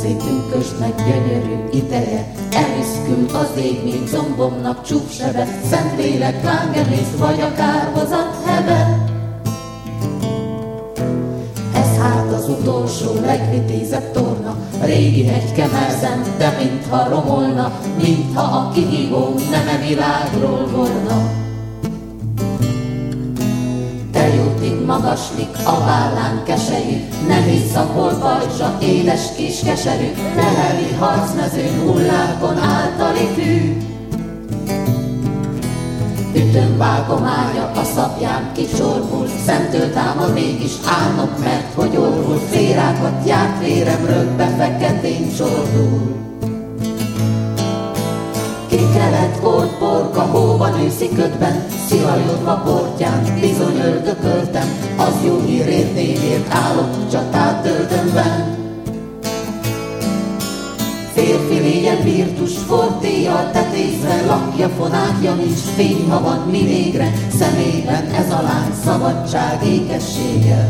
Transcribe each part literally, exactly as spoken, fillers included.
szép pünkösdnek gyönyörű ideje, eliszkült az ég, mint zombomnak csúfsebe, Szentlélek lángemész, vagy a kárhozat hebe. Ez hát az utolsó, legvitézebb torna, a régi hegykemelzen, de mintha romolna, mintha a kihívó nem e világról volna. De jótig magaslik a vállán keselyű, nehéz szakol pajzsa, édes kis keserű, leheli harcmezőn hullákon általi fű. Ütöm vágom ágya, a szapján kicsorbul, szemtől támad mégis álnok, mert hogy orvul, férákat járt véremről, befeketén csordul. Kikelet volt porka, hóban őszi ködben, szivajodva portján, bizony öldököltem, az jó hírért névért állok, csatát töltömben. Férfi légyen virtus, fortéjjal tetézve, lakja, fonákja nincs, fény, ha van mi végre, szemében ez a lány szabadság ékessége.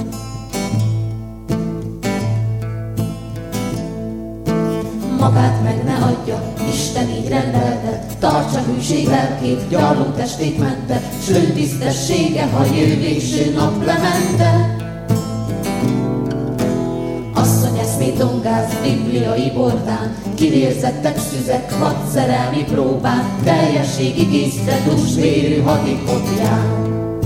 Magát meg ne adja, Isten így rendelte, tartsa hűség lelkét, gyarló testét mente, s lőn tisztessége, ha jő végső naplemente. Asszony eszmét dongáz bibliai bordán, kivérzettek szüzek hadszerelmi próbán, teljességig észre dúsvérű hadikotján.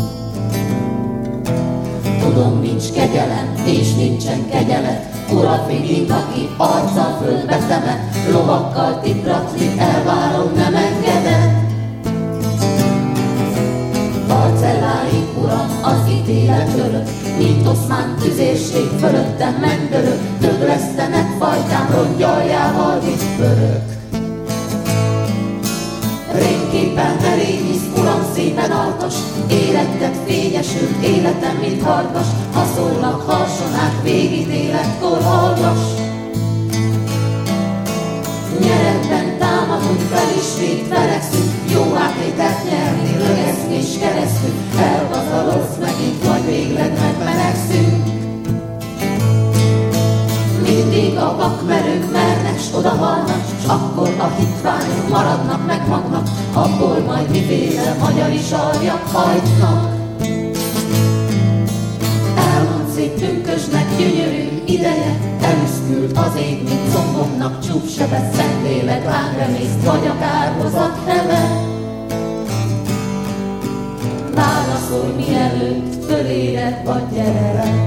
Tudom, nincs kegyelem, és nincsen kegyelet, Urafi, mint aki arccal földbe temet, lovakkal tipratni elvárom nem engedett. Parcelláig, uram, az ítélet örök, mint oszmán tüzérség fölöttem megdörög, döglesztenek fajtám rongyaljával visz pörök. Rémképpen merényisz, uram, szépen alkas, életed fényesült, életem, mint harcas, ha szólnak harsonák, végítéletkor hallgass. Nyeretben támadunk, fel ismét verekszünk, jó átételt nyerni, lögeszni és keresztül, elgazalodsz megint, vagy végleg megmelegszünk. Mindig a vakmerők mernek, s odahalnak, s akkor a hitványok maradnak meg magnak, abból majd miféle magyari sarjak hajtnak. Elmond szép pünkösdnek gyönyörű ideje, eliszkült az ég, mint zombomnak csúfsebe, Szentlélek lángremészt, vagy a kárhozat heve. Válaszolj mielőtt föléred, vagy gyere le.